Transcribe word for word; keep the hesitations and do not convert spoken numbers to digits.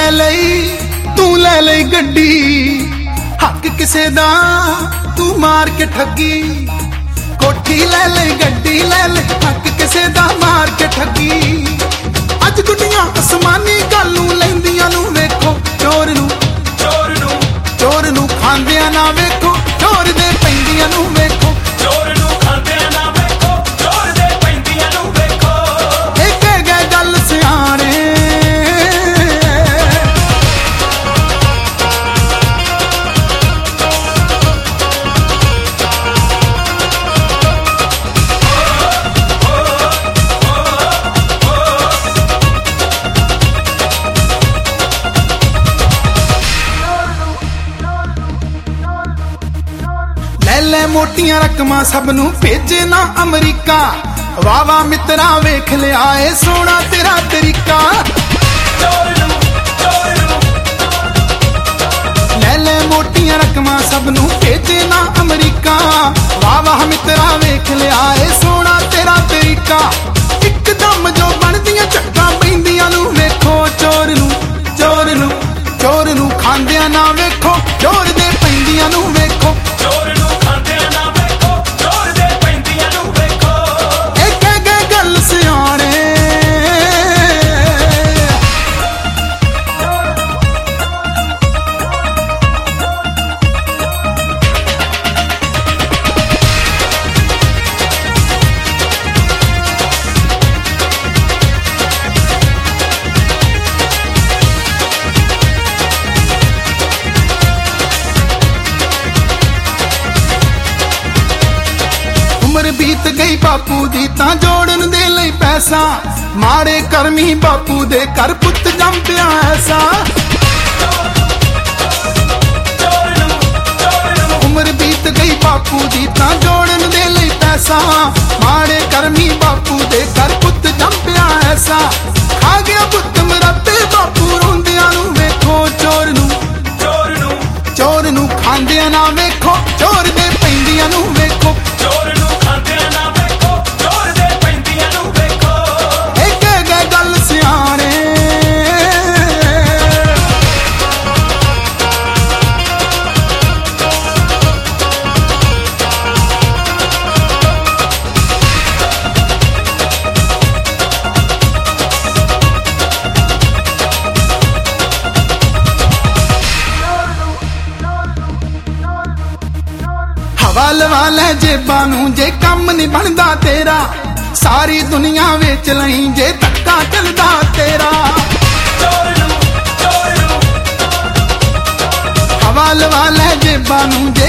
ਲੈ ਲਈ ਤੂੰ ਲੈ ਲਈ ਗੱਡੀ, ਹੱਕ ਕਿਸੇ ਦਾ ਤੂੰ ਮਾਰ ਕੇ ਠੱਗੀ। ਕੋਠੀ ਲੈ ਲਈ ਗੱਡੀ ਲੈ ਲਈ, ਹੱਕ ਕਿਸੇ ਦਾ ਮਾਰ ਕੇ ਠੱਗੀ। ਅੱਜ ਗੁੱਡੀਆਂ ਅਸਮਾਨੀ ਗੱਲ ਨੂੰ ਲੈਂਦੀਆਂ ਨੂੰ ਵੇਖੋ, ਚੋਰ ਨੂੰ ਚੋਰ ਨੂੰ ਚੋਰ ਨੂੰ ਖਾਂਦਿਆਂ ਨਾ ਵੇਖੋ, ਚੋਰ ਦੇ ਪੈਂਦੀਆਂ ਨੂੰ ਵੇਖੋ। ਚੋਰ ਨੂੰ ਖਾਂਦਿਆਂ ਨਾ ਵੇਖੋ, ਚੋਰ ਦੇ ਪੈਂਦੀਆਂ ਨੂੰ ਵੇਖੋ। ਇਹ ਕਹਿ ਗਏ ਗੱਲ ਸਿਆਣੇ, ਲੈ ਲੈ ਮੋਟੀਆਂ ਰਕਮਾਂ ਸਭ ਨੂੰ ਭੇਜੇ ਨਾ ਅਮਰੀਕਾ। ਵਾਵਾ ਮਿੱਤਰਾਂ ਵੇਖ ਲਿਆ ਏ ਸੋਹਣਾ ਤੇਰਾ ਤਰੀਕਾ। ਚੋਰ ਨੂੰ ਚੋਰ ਨੂੰ ਲੈ ਲੈ ਮੋਟੀਆਂ ਰਕਮਾਂ ਸਭ ਨੂੰ ਭੇਜੇ ਨਾ ਅਮਰੀਕਾ। ਵਾਵਾ ਮਿੱਤਰਾਂ ਵੇਖ ਲਿਆ ਏ ਸੋਹਣਾ ਤੇਰਾ ਤਰੀਕਾ। ਇੱਕਦਮ ਜੋ ਬਣਦੀਆਂ ਝੱਟਾਂ ਪੈਂਦੀਆਂ ਨੂੰ ਵੇਖੋ, ਚੋਰ ਨੂੰ ਚੋਰ ਨੂੰ ਚੋਰ ਨੂੰ ਖਾਂਦਿਆਂ ਨਾ ਵੇਖੋ, ਚੋਰ ਦੇ ਪੈਂਦੀਆਂ ਨੂੰ ਵੇਖੋ। ਚੋਰ ਨੂੰ ਖਾਂਦਿਆਂ ਨਾ ਵੇਖੋ, ਚੋਰ ਦੇ ਪੈਂਦੀਆਂ ਨੂੰ ਵੇਖੋ। ਇਹ ਕਹਿ ਗਏ ਗੱਲ ਸਿਆਣੇ, ਉਮਰ ਬੀਤ ਗਈ ਬਾਪੂ ਦੀ ਤਾਂ ਜੋੜਨ ਦੇ ਲਈ ਪੈਸਾ। ਮਾੜੇ ਕਰਮੀ ਬਾਪੂ ਦੇ ਘਰ ਪੁੱਤ ਜੰਮ ਪਿਆ ਐਸਾ। ਚੋਰ ਨੂੰ ਚੋਰ ਨੂੰ ਉਮਰ ਬੀਤ ਗਈ ਬਾਪੂ ਦੀ ਤਾਂ ਜੋੜਨ ਦੇ ਲਈ ਪੈਸਾ। ਮਾੜੇ ਕਰਮੀ ਬਾਪੂ ਦੇ ਘਰ ਪੁੱਤ ਜੰਮ ਪਿਆ ਐਸਾ। ਖਾ ਗਿਆ ਪੁੱਤ ਮਰਾਤੇ ਬਾਪੂ ਰੋਂਦਿਆਂ ਨੂੰ ਵੇਖੋ, ਚੋਰ ਨੂੰ ਚੋਰ ਨੂੰ ਚੋਰ ਨੂੰ ਖਾਂਦਿਆਂ ਨਾ ਵੇਖੋ, ਚੋਰ ਦੇ ਪੈਂਦੀਆਂ ਨੂੰ ਵੇਖੋ। ਚੋਰ ਨੂੰ ਖਾਂਦਿਆਂ ਨਾ ਵੇਖੋ, ਚੋਰ ਦੇ ਪੈਂਦੀਆਂ ਨੂੰ ਵੇਖੋ। ਇਹ ਕਹਿ ਗਏ ਗੱਲ ਸਿਆਣੇ, ਹਵਾ ਲਵਾ ਲੈ ਜੇਬਾਂ ਨੂੰ ਜੇ ਕੰਮ ਨਹੀਂ ਬਣਦਾ ਤੇਰਾ। ਸਾਰੀ ਦੁਨੀਆ ਵੇਚ ਲਈ ਜੇ ਧੱਕਾ ਚੱਲਦਾ ਤੇਰਾ। ਚੋਰ ਨੂੰ ਚੋਰ ਨੂੰ ਹਵਾ ਲਵਾ ਲੈ ਜੇਬਾਂ ਨੂੰ ਜੇ